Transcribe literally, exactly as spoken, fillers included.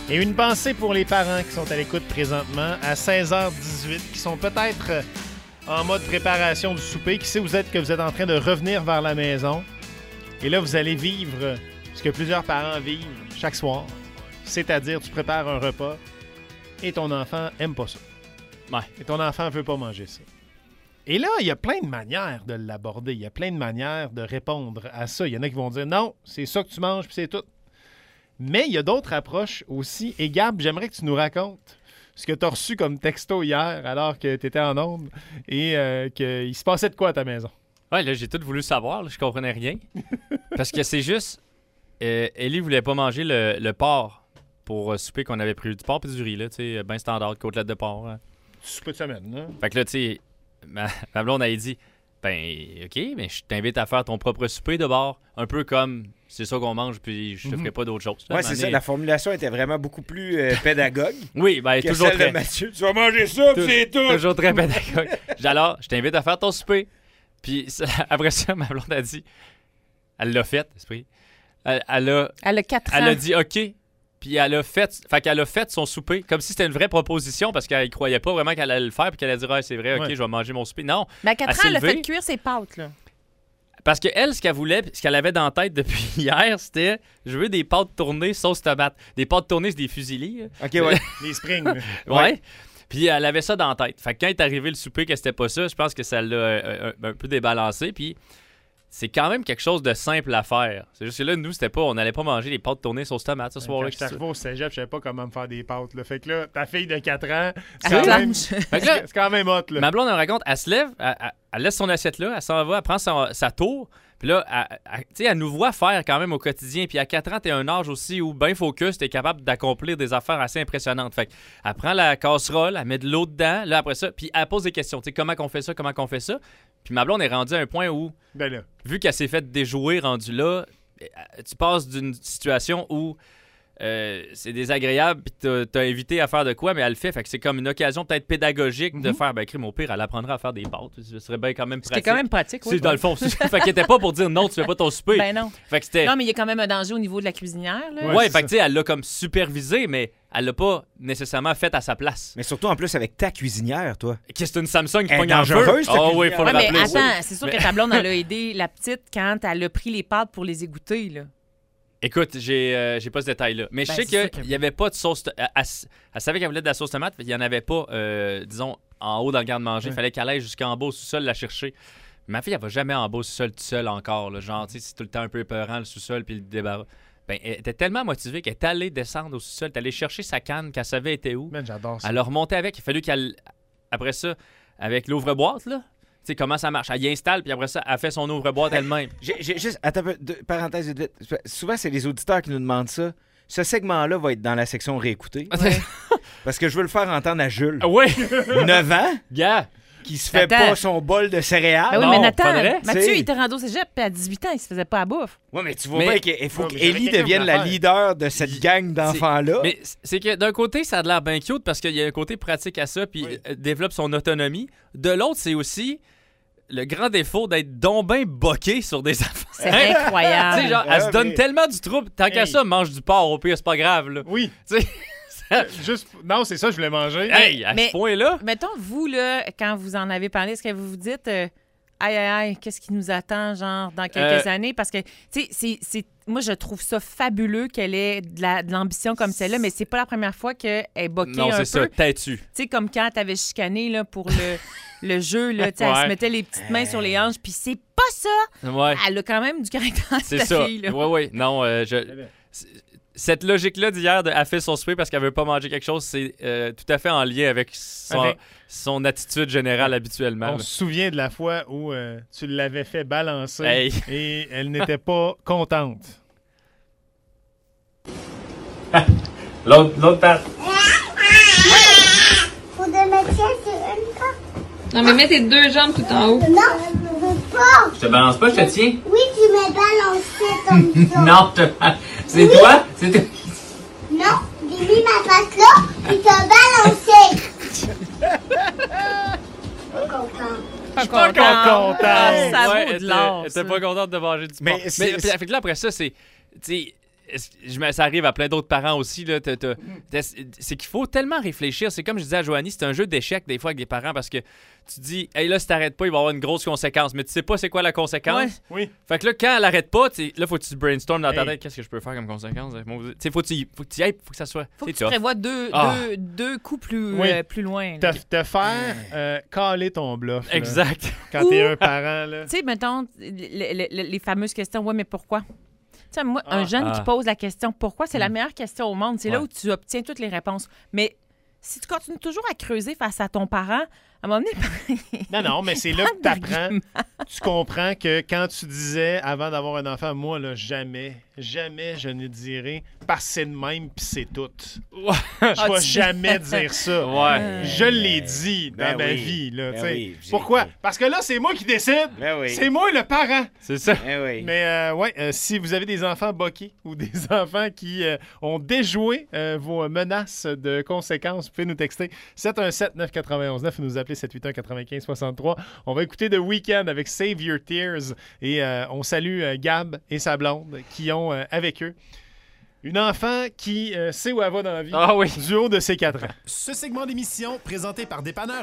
Et une pensée pour les parents qui sont à l'écoute présentement à seize heures dix-huit, qui sont peut-être en mode préparation du souper. Qui sait vous êtes que vous êtes en train de revenir vers la maison. Et là, vous allez vivre ce que plusieurs parents vivent chaque soir. C'est-à-dire, tu prépares un repas et ton enfant aime pas ça. Ouais. Et ton enfant veut pas manger ça. Et là, il y a plein de manières de l'aborder. Il y a plein de manières de répondre à ça. Il y en a qui vont dire non, c'est ça que tu manges puis c'est tout. Mais il y a d'autres approches aussi. Et Gab, j'aimerais que tu nous racontes ce que tu as reçu comme texto hier alors que tu étais en onde et euh, qu'il se passait de quoi à ta maison. Ouais, là, j'ai tout voulu savoir. Là, je comprenais rien. Parce que c'est juste... Euh, Ellie voulait pas manger le, le porc pour euh, souper qu'on avait prévu. Du porc et du riz, là, tu sais, bien standard, côtelette de porc. Hein. Souper de semaine, là. Fait que là, tu sais, ma, ma blonde avait dit, ben, OK, mais je t'invite à faire ton propre souper de bord. Un peu comme, c'est ça qu'on mange, puis je te ferai pas d'autre chose. Ouais, c'est ça. La formulation était vraiment beaucoup plus euh, pédagogue. Oui, ben, que toujours celle très... de Mathieu. Tu vas manger ça, puis c'est tout. Toujours très pédagogue. Alors, je t'invite à faire ton souper. Puis ça, après ça, ma blonde a dit, elle l'a fait, esprit. Elle, elle a... Elle a quatre ans. Elle a dit OK. Puis elle a fait, fait qu'elle a fait son souper comme si c'était une vraie proposition parce qu'elle ne croyait pas vraiment qu'elle allait le faire puis qu'elle allait dire ah, c'est vrai, OK, ouais. je vais manger mon souper. Non. Mais à quatre elle ans, elle a levée, fait cuire ses pâtes, là. Parce qu'elle, ce qu'elle voulait, ce qu'elle avait dans la tête depuis hier, c'était je veux des pâtes tournées sauce tomate. Des pâtes tournées, c'est des fusilis. OK, ouais. Les springs. ouais. ouais. Puis elle avait ça dans la tête. Fait que quand est arrivé le souper que c'était pas ça, je pense que ça l'a euh, un, un peu débalancé. Puis c'est quand même quelque chose de simple à faire. C'est juste que là, nous, c'était pas, on n'allait pas manger des pâtes tournées sauce tomate ce soir-là. Quand j'étais arrivé au cégep, je savais pas comment me faire des pâtes. Là. Fait que là, ta fille de quatre ans, c'est Elle quand, même, planche. Fait que là, c'est quand même hot. Là. ma blonde, elle me raconte, elle se lève, elle, elle, elle laisse son assiette là, elle s'en va, elle prend son, sa tour. Puis là, elle, elle, tu sais, elle nous voit faire quand même au quotidien. Puis à quatre ans, t'es un âge aussi où, bien focus, t'es capable d'accomplir des affaires assez impressionnantes. Fait qu'elle prend la casserole, elle met de l'eau dedans, là, après ça, puis elle pose des questions. Tu sais, comment qu'on fait ça, comment qu'on fait ça. Puis ma blonde est rendue à un point où, Ben là. vu qu'elle s'est fait déjouer, rendue là, tu passes d'une situation où euh, c'est désagréable, puis t'as, t'as invité à faire de quoi, mais elle le fait. Fait que c'est comme une occasion peut-être pédagogique mm-hmm. de faire, ben, crime, au pire, elle apprendra à faire des pâtes. Ce serait bien quand même pratique. C'était quand même pratique, oui. C'est dans le fond. Fait qu'elle était pas pour dire non, tu fais pas ton souper. Ben non. Fait que c'était... Non, mais il y a quand même un danger au niveau de la cuisinière, là. Ouais, ouais fait que tu sais, elle l'a comme supervisé, mais elle l'a pas nécessairement fait à sa place. Mais surtout en plus avec ta cuisinière, toi. Qu'est-ce que c'est une Samsung qui Elle pogne est en feu? dangereuse, ta Oh oui, faut Ouais, le mais rappeler. attends, c'est sûr Mais- que ta blonde, elle a aidé la petite quand elle a pris les pâtes pour les égoutter, là. Écoute, j'ai, euh, j'ai pas ce détail-là. Mais Ben, je sais c'est sûr qu'il que- n'y avait pas de sauce... to- Elle, elle, elle savait qu'elle voulait de la sauce tomate, mais il n'y en avait pas, euh, disons, en haut dans le garde-manger. Il Ouais. fallait qu'elle aille jusqu'en bas au sous-sol la chercher. Ma fille, elle va jamais en bas au sous-sol toute seule encore. Là. Genre, tu sais, c'est tout le temps un peu épeurant, le sous-sol, puis le débarras. Ben, elle était tellement motivée qu'elle est allée descendre au sous-sol, elle est allée chercher sa canne qu'elle savait était où. Man, j'adore ça. Elle a remonté avec. Il a fallu qu'elle... Après ça, avec l'ouvre-boîte, là, tu sais, comment ça marche. Elle y installe, puis après ça, elle fait son ouvre-boîte elle-même. J'ai, j'ai juste, attends un peu, deux parenthèses vite, vite. Souvent, c'est les auditeurs qui nous demandent ça. Ce segment-là va être dans la section réécouter. Parce que je veux le faire entendre à Jules. Oui! neuf ans, Gars! qui se fait Attends. pas son bol de céréales. Ben oui, non, mais Nathan, pas vrai. Mathieu, T'sais. il était rendu au cégep, puis à dix-huit ans, il se faisait pas à bouffe. Ouais, mais tu vois Mais- bien qu'il faut Ouais, mais j'avais qu'Ellie quelqu'un devienne pour la la faire. leader de cette gang d'enfants-là. Mais c'est que d'un côté, ça a de l'air bien cute parce qu'il y a un côté pratique à ça, puis Oui. euh, développe son autonomie. De l'autre, c'est aussi le grand défaut d'être donc ben boqué sur des affaires. C'est Tu sais, incroyable. genre, elle Ah, se donne mais- tellement du trouble. Tant qu'à Hey. ça, mange du porc, au pire, c'est pas grave, là. Oui. Tu sais, Juste... Non, c'est ça, je voulais manger. hey, à Mais- ce point-là. Mettons, vous, là, quand vous en avez parlé, est-ce que vous vous dites, euh, aïe, aïe, aïe, qu'est-ce qui nous attend, genre, dans quelques Euh, années? Parce que, tu sais, c'est, c'est- moi, je trouve ça fabuleux qu'elle ait de, la- de l'ambition comme celle-là, mais c'est pas la première fois qu'elle est boquée Non, un c'est peu. ça, têtu. Tu sais, comme quand t'avais chicané, là, pour le, le jeu, là, tu sais, elle Ouais. se mettait les petites mains sur les hanches, puis c'est pas ça! Ouais, Elle a quand même du caractère, c'est ta ça. fille, là. Ouais, ouais. Non, euh, je... c'est- Cette logique-là d'hier, de, elle fait son souper parce qu'elle veut pas manger quelque chose, c'est euh, tout à fait en lien avec son, Avec- son attitude générale habituellement. On là. se souvient de la fois où euh, tu l'avais fait balancer Hey. et elle n'était pas contente. L'autre, l'autre patte. Faut de mettre ça sur une patte. Non, mais mets tes deux jambes tout en haut. Non, je veux pas. Je te balance pas, je te tiens. Oui, tu m'as balancé comme ça. Non, je te... c'est toi? C'est toi? Non, j'ai mis ma patte là, et t'as balancé. Pas content. Pas pas contente. contente. Ah, ça Ouais, vaut elle de était- l'or, elle ça. était pas contente de manger du Mais porc. c'est- Mais, puis, fait que là, après ça, c'est... Tu sais, je me- ça arrive à plein d'autres parents aussi. Là, t'as- t'as- t'as- c'est qu'il faut tellement réfléchir. C'est comme je disais à Joanie, c'est un jeu d'échecs des fois avec des parents parce que tu dis, hey, là, si t'arrêtes pas, il va y avoir une grosse conséquence. Mais tu sais pas c'est quoi la conséquence. Oui. Fait que là, quand elle arrête pas, t'sais, là, faut que tu brainstorm dans ta Hey. tête. Qu'est-ce que je peux faire comme conséquence? Tu sais, faut que tu y- faut que tu y ailles, faut que ça soit. Faut que t'sais, tu tough. prévois deux, Ah. deux, deux coups plus, Oui. euh, plus loin. là. Te, te faire euh, caler ton bluff. là, Exact. quand t'es un parent. Là. Tu sais, mettons, le- le- le- les fameuses questions, ouais, mais pourquoi? Tu sais, moi, un Ah. jeune qui Ah. pose la question pourquoi, c'est la Mm. meilleure question au monde. C'est là Ouais. où tu obtiens toutes les réponses. Mais si tu continues toujours à creuser face à ton parent, à un moment donné, Non, non, mais c'est là que t'apprends. Tu comprends que quand tu disais avant d'avoir un enfant, moi, là, jamais, jamais je ne dirai parce que c'est de même puis c'est tout. Ouais. Je Ah, vais tu- jamais dire ça. Ouais. Je l'ai dit dans Ben ma oui. vie. Là, Ben tu sais. oui, j'ai Pourquoi? été. Parce que là, c'est moi qui décide. Ben oui. C'est moi le parent. C'est ça. Eh oui. Mais euh, ouais, euh, si vous avez des enfants boqués ou des enfants qui euh, ont déjoué euh, vos menaces de conséquences, vous pouvez nous texter sept un sept neuf neuf un neuf ou nous appeler sept huit un quatre-vingt-quinze soixante-trois. On va écouter The Weeknd avec Save Your Tears et euh, on salue euh, Gab et sa blonde qui ont euh, avec eux une enfant qui euh, sait où elle va dans la vie Ah oui. du haut de ses quatre ans. Ce segment d'émission présenté par Dépanneur